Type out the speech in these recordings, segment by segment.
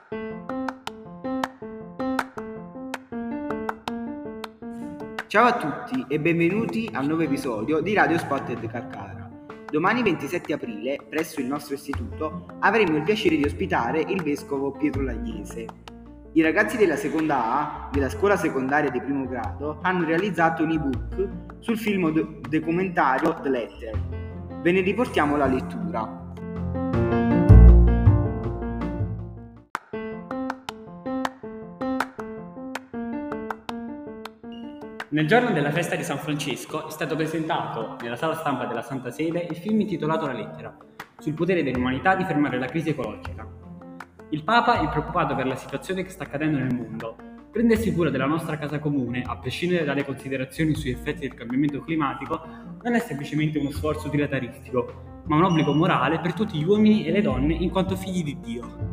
Ciao a tutti e benvenuti al nuovo episodio di Radio Spotted Carcara. Domani 27 aprile, presso il nostro istituto, avremo il piacere di ospitare il vescovo Pietro Lagliese. I ragazzi della seconda A, della scuola secondaria di primo grado, hanno realizzato un ebook sul film documentario The Letter. Ve ne riportiamo la lettura. Nel giorno della festa di San Francesco è stato presentato nella sala stampa della Santa Sede il film intitolato La Lettera, sul potere dell'umanità di fermare la crisi ecologica. Il Papa è preoccupato per la situazione che sta accadendo nel mondo. Prendersi cura della nostra casa comune, a prescindere dalle considerazioni sui effetti del cambiamento climatico, non è semplicemente uno sforzo utilitaristico, ma un obbligo morale per tutti gli uomini e le donne in quanto figli di Dio.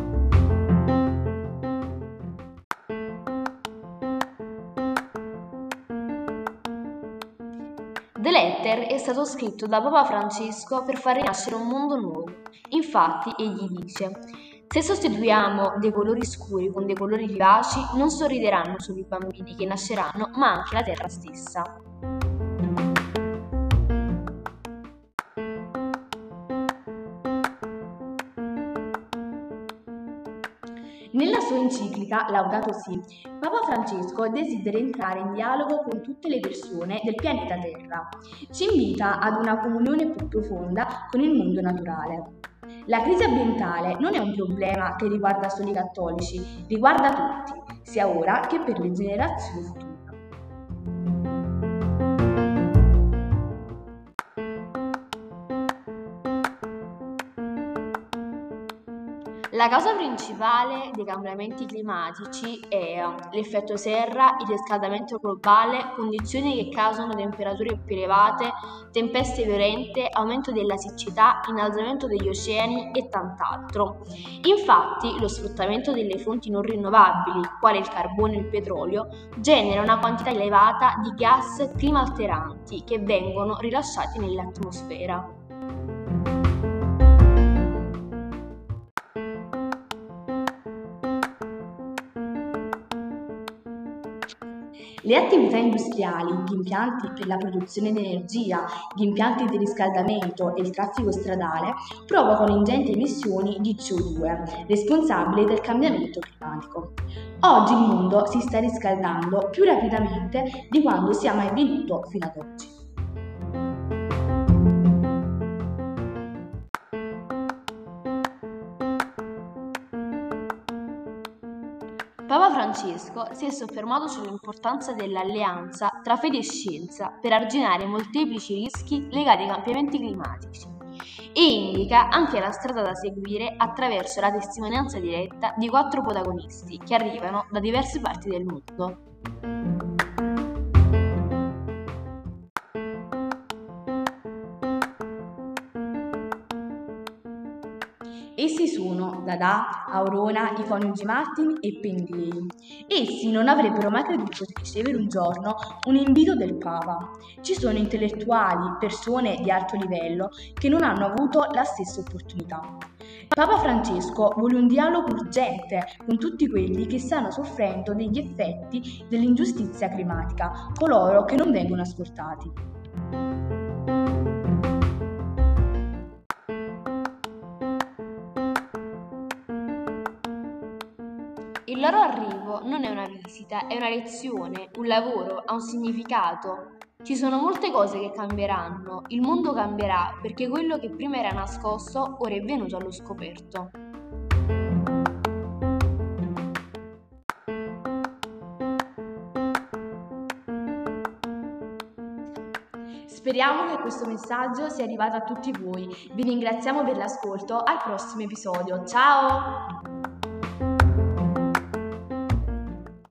The Letter è stato scritto da Papa Francesco per far rinascere un mondo nuovo. Infatti, egli dice: se sostituiamo dei colori scuri con dei colori vivaci, non sorrideranno solo i bambini che nasceranno, ma anche la terra stessa. Nella sua enciclica Laudato Si, Papa Francesco desidera entrare in dialogo con tutte le persone del pianeta Terra. Ci invita ad una comunione più profonda con il mondo naturale. La crisi ambientale non è un problema che riguarda solo i cattolici, riguarda tutti, sia ora che per le generazioni future. La causa principale dei cambiamenti climatici è l'effetto serra, il riscaldamento globale, condizioni che causano temperature più elevate, tempeste violente, aumento della siccità, innalzamento degli oceani e tant'altro. Infatti, lo sfruttamento delle fonti non rinnovabili, quali il carbone e il petrolio, genera una quantità elevata di gas climalteranti che vengono rilasciati nell'atmosfera. Le attività industriali, gli impianti per la produzione di energia, gli impianti di riscaldamento e il traffico stradale provocano ingenti emissioni di CO2, responsabili del cambiamento climatico. Oggi il mondo si sta riscaldando più rapidamente di quando sia mai avvenuto fino ad oggi. Papa Francesco si è soffermato sull'importanza dell'alleanza tra fede e scienza per arginare molteplici rischi legati ai cambiamenti climatici e indica anche la strada da seguire attraverso la testimonianza diretta di 4 protagonisti che arrivano da diverse parti del mondo. Essi sono Dada, Aurora, i coniugi Martin e Pendley. Essi non avrebbero mai creduto di ricevere un giorno un invito del Papa. Ci sono intellettuali, persone di alto livello che non hanno avuto la stessa opportunità. Papa Francesco vuole un dialogo urgente con tutti quelli che stanno soffrendo degli effetti dell'ingiustizia climatica, coloro che non vengono ascoltati. Il loro arrivo non è una visita, è una lezione, un lavoro, ha un significato. Ci sono molte cose che cambieranno, il mondo cambierà perché quello che prima era nascosto ora è venuto allo scoperto. Speriamo che questo messaggio sia arrivato a tutti voi. Vi ringraziamo per l'ascolto, al prossimo episodio. Ciao!